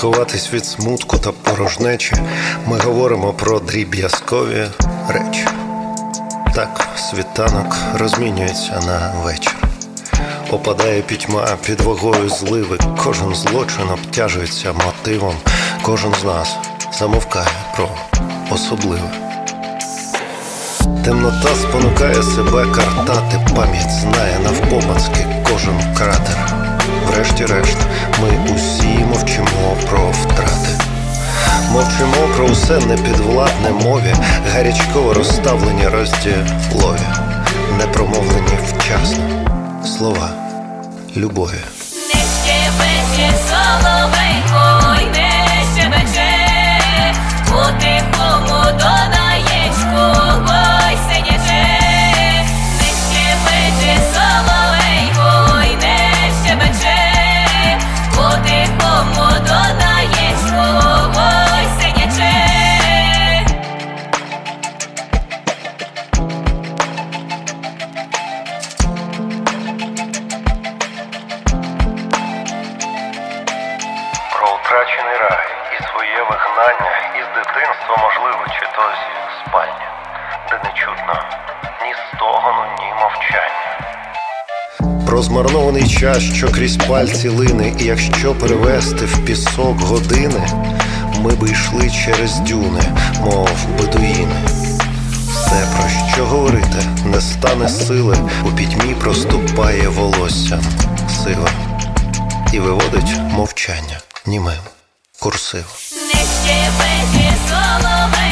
ховатись від смутку та порожнечі, ми говоримо про дріб'язкові речі. Так, світанок розмінюється на вечір. Опадає пітьма під вагою зливи. Кожен злочин обтяжується мотивом. Кожен з нас замовкає про особливе. Темнота спонукає себе картати. Пам'ять знає навпомацки кожен кратер. Врешті-решт, ми усі мовчимо про втрати. Мовчимо про усе непідвладне мові, гарячково розставлені розділові, непромовлені вчасно слова любові. Не щебече соловейко, й не щебече, по-тихому до наєчку, ой, синяче. Не щебече соловейко, й не щебече, по-тихому до наєчку, ой, синяче. Про втрачений рай і своє вигнання із дитинства, можливо, чи то зі спальні, де не чутно ні стогону, ні мовчання. Про змарнований час, що крізь пальці лине, і якщо перевести в пісок години, ми би йшли через дюни, мов бедуїни. Все, про що говорити, не стане сили, у пітьмі проступає волосся сива і виводить мовчання німим курсив. Не щебече соловейко,